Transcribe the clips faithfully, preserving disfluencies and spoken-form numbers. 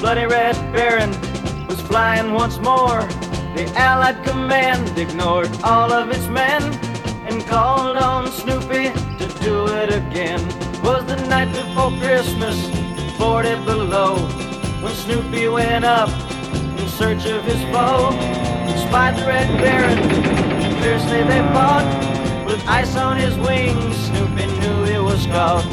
bloody Red Baron was flying once more. The Allied command ignored all of its men and called on Snoopy to do it again. It was the night before Christmas, forty below, when Snoopy went up in search of his foe. Spied the Red Baron, fiercely they fought. With ice on his wings, Snoopy knew he was caught.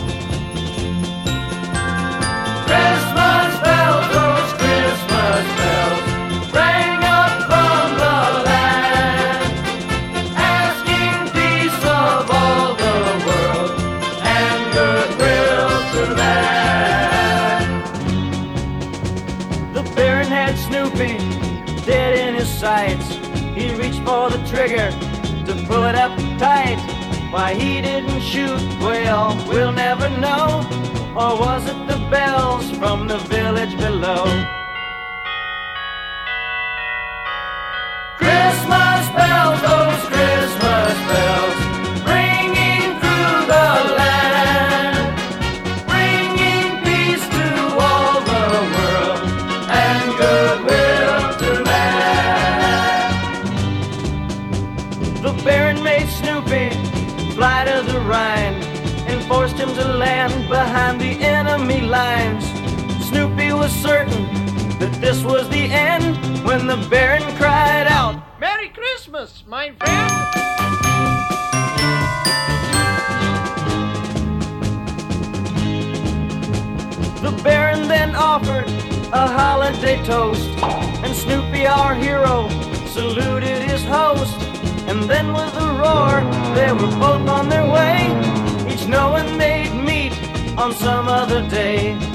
Christmas bells, those Christmas bells, rang up from the land, asking peace of all the world and goodwill to man. The Baron had Snoopy dead in his sights. He reached for the trigger to pull it up tight. Why he didn't shoot, well, we'll never know. Or was it the bells from the village below? Christmas bells, those Christmas bells, ringing through the land, bringing peace to all the world and goodwill to man. The Baron made Snoopy fly to the Rhine and forced him to land behind the enemy lines. Snoopy was certain that this was the end when the Baron cried out, "Merry Christmas, my friend!" The Baron then offered a holiday toast, and Snoopy, our hero, saluted his host. And then with a roar, they were both on their way, each knowing they'd meet on some other day.